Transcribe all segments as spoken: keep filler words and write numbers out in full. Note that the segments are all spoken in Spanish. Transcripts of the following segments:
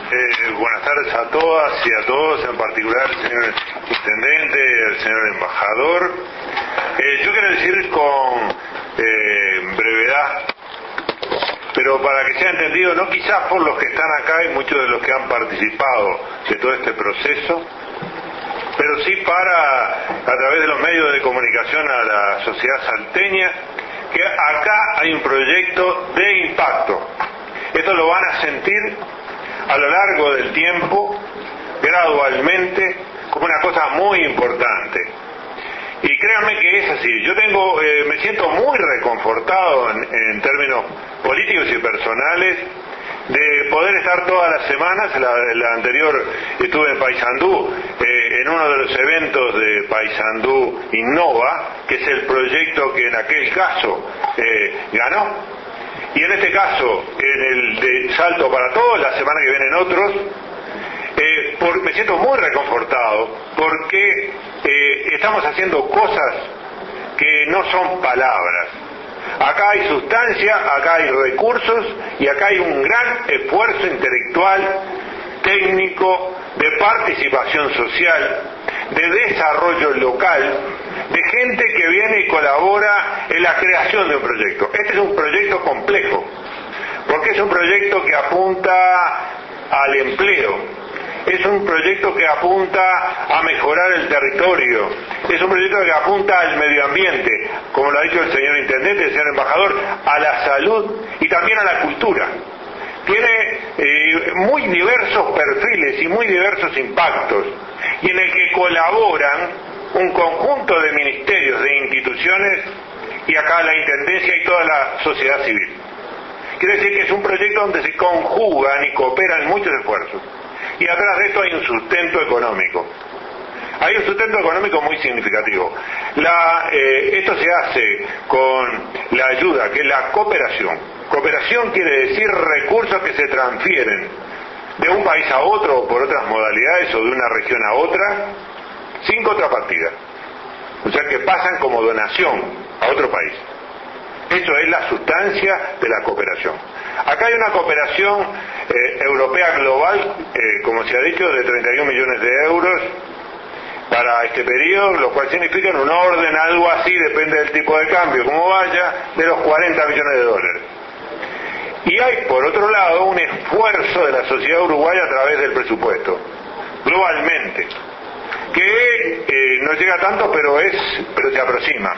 Eh, buenas tardes a todas y a todos, en particular al señor intendente, al señor embajador. Eh, yo quiero decir con eh, brevedad, pero para que sea entendido, no quizás por los que están acá y muchos de los que han participado de todo este proceso, pero sí para, a través de los medios de comunicación, a la sociedad salteña, que acá hay un proyecto de impacto. Esto lo van a sentir a lo largo del tiempo, gradualmente, como una cosa muy importante. Y créanme que es así. Yo tengo, eh, me siento muy reconfortado en, en términos políticos y personales de poder estar todas las semanas. La, la anterior estuve en Paysandú, eh, en uno de los eventos de Paysandú Innova, que es el proyecto que en aquel caso eh, ganó. Y en este caso, en el de Salto para Todos, la semana que vienen otros, eh, por, me siento muy reconfortado porque eh, estamos haciendo cosas que no son palabras. Acá hay sustancia, acá hay recursos y acá hay un gran esfuerzo intelectual, técnico, de participación social, de desarrollo local, de gente que viene y colabora en la creación de un proyecto. Este es un proyecto complejo, porque es un proyecto que apunta al empleo, es un proyecto que apunta a mejorar el territorio, es un proyecto que apunta al medio ambiente, como lo ha dicho el señor intendente, el señor embajador, a la salud y también a la cultura. Tiene eh, muy diversos perfiles y muy diversos impactos, y en el que colaboran un conjunto de ministerios, de instituciones, y acá la Intendencia y toda la sociedad civil. Quiere decir que es un proyecto donde se conjugan y cooperan muchos esfuerzos. Y atrás de esto hay un sustento económico. Hay un sustento económico muy significativo. La, eh, esto se hace con la ayuda, que es la cooperación. Cooperación quiere decir recursos que se transfieren de un país a otro o por otras modalidades o de una región a otra, sin contrapartida. O sea, que pasan como donación a otro país. Eso es la sustancia de la cooperación. Acá hay una cooperación eh, europea global, eh, como se ha dicho, de treinta y un millones de euros para este periodo, lo cual significa en un orden, algo así, depende del tipo de cambio, como vaya, de los cuarenta millones de dólares. Y hay, por otro lado, un esfuerzo de la sociedad uruguaya a través del presupuesto, globalmente, que eh, no llega tanto, pero es, pero se aproxima.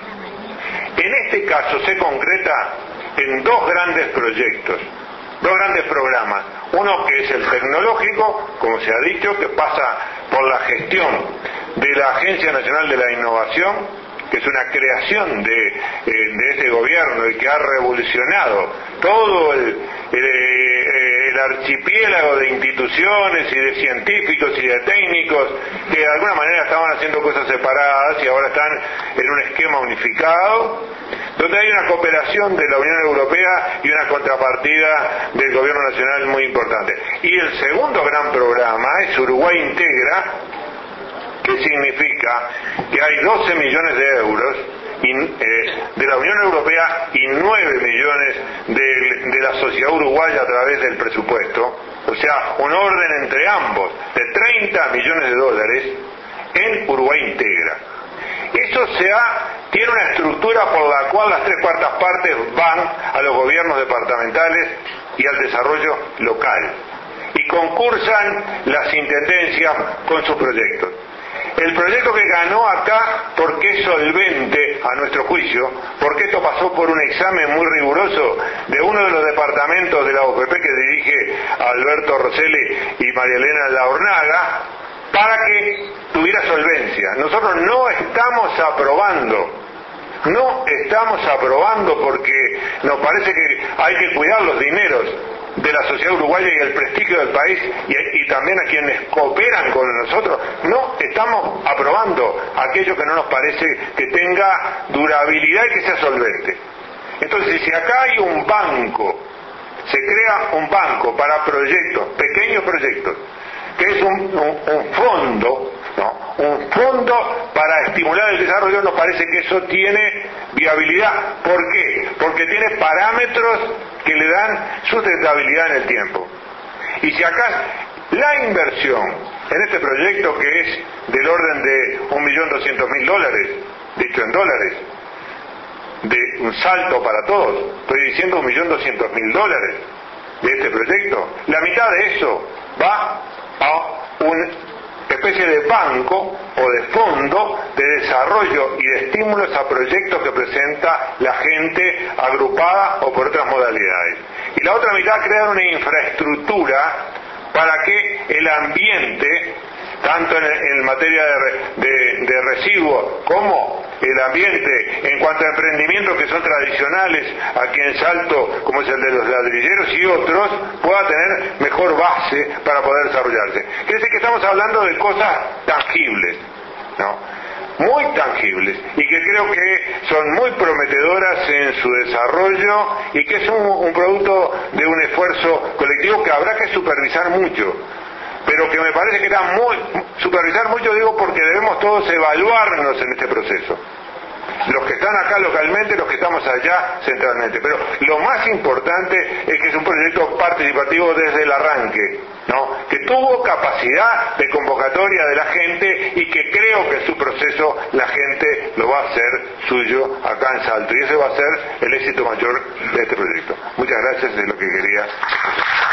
En este caso se concreta en dos grandes proyectos, dos grandes programas. Uno que es el tecnológico, como se ha dicho, que pasa por la gestión de la Agencia Nacional de la Innovación, que es una creación de, eh, de este gobierno y que ha revolucionado todo el, el, el archipiélago de instituciones y de científicos y de técnicos que de alguna manera estaban haciendo cosas separadas y ahora están en un esquema unificado, donde hay una cooperación de la Unión Europea y una contrapartida del gobierno nacional muy importante. Y el segundo gran programa es Uruguay Integra, que significa que hay doce millones de euros y, eh, de la Unión Europea y nueve millones de, de la sociedad uruguaya a través del presupuesto, o sea, un orden entre ambos de treinta millones de dólares en Uruguay Integra. Eso se ha, tiene una estructura por la cual las tres cuartas partes van a los gobiernos departamentales y al desarrollo local, y concursan las intendencias con sus proyectos. El proyecto que ganó acá, porque es solvente a nuestro juicio, porque esto pasó por un examen muy riguroso de uno de los departamentos de la O P P que dirige Alberto Rosselli y María Elena Laurnaga, para que tuviera solvencia. Nosotros no estamos aprobando, no estamos aprobando porque nos parece que hay que cuidar los dineros de la sociedad uruguaya y el prestigio del país y, y también a quienes cooperan con nosotros. No estamos aprobando aquello que no nos parece que tenga durabilidad y que sea solvente. Entonces, si acá hay un banco, se crea un banco para proyectos, pequeños proyectos, que es un, un, un fondo, ¿no? Un fondo para estimular el desarrollo, nos parece que eso tiene viabilidad. ¿Por qué? Porque tiene parámetros que le dan sustentabilidad en el tiempo. Y si acá La inversión en este proyecto, que es del orden de un millón doscientos mil dólares, dicho en dólares, de un salto para todos, estoy diciendo un millón doscientos mil dólares de este proyecto, la mitad de eso va a una especie de banco o de fondo de desarrollo y de estímulos a proyectos que presenta la gente agrupada o por otras modalidades. Y la otra mitad crear una infraestructura para que el ambiente, tanto en, en materia de, de, de residuos como el ambiente en cuanto a emprendimientos que son tradicionales aquí en Salto, como es el de los ladrilleros y otros, pueda tener mejor base para poder desarrollarse. Quiere decir que estamos hablando de cosas tangibles, ¿no? Muy tangibles, y que creo que son muy prometedoras en su desarrollo y que es un, un producto de un esfuerzo colectivo que habrá que supervisar mucho, pero que me parece que era muy, supervisar mucho digo porque debemos todos evaluarnos en este proceso, los que están acá localmente, los que estamos allá centralmente, pero lo más importante es que es un proyecto participativo desde el arranque, ¿no? Que tuvo capacidad de convocatoria de la gente y que creo que en su proceso la gente lo va a hacer suyo acá en Salto, y ese va a ser el éxito mayor de este proyecto. Muchas gracias, es lo que quería.